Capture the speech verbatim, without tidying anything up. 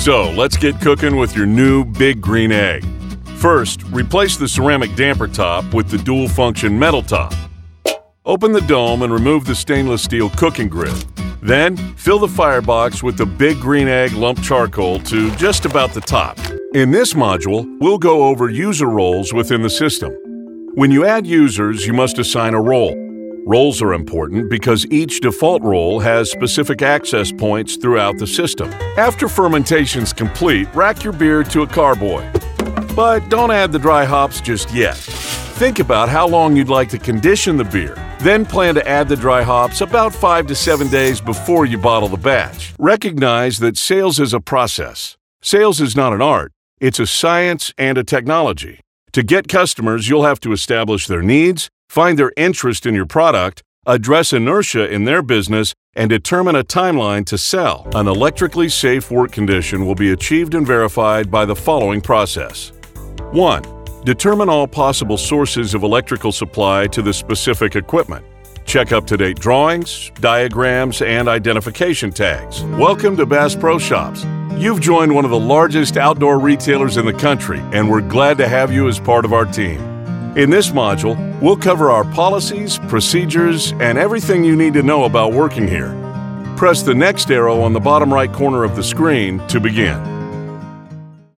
So let's get cooking with your new Big Green Egg. First, replace the ceramic damper top with the dual-function metal top. Open the dome and remove the stainless steel cooking grid. Then, fill the firebox with the Big Green Egg lump charcoal to just about the top. In this module, we'll go over user roles within the system. When you add users, you must assign a role. Roles are important because each default role has specific access points throughout the system. After fermentation's complete, rack your beer to a carboy. But don't add the dry hops just yet. Think about how long you'd like to condition the beer. Then plan to add the dry hops about five to seven days before you bottle the batch. Recognize that sales is a process. Sales is not an art. It's a science and a technology. To get customers, you'll have to establish their needs, find their interest in your product, address inertia in their business, and determine a timeline to sell. An electrically safe work condition will be achieved and verified by the following process. one. Determine all possible sources of electrical supply to the specific equipment. Check up-to-date drawings, diagrams, and identification tags. Welcome to Bass Pro Shops. You've joined one of the largest outdoor retailers in the country, and we're glad to have you as part of our team. In this module, we'll cover our policies, procedures, and everything you need to know about working here. Press the next arrow on the bottom right corner of the screen to begin.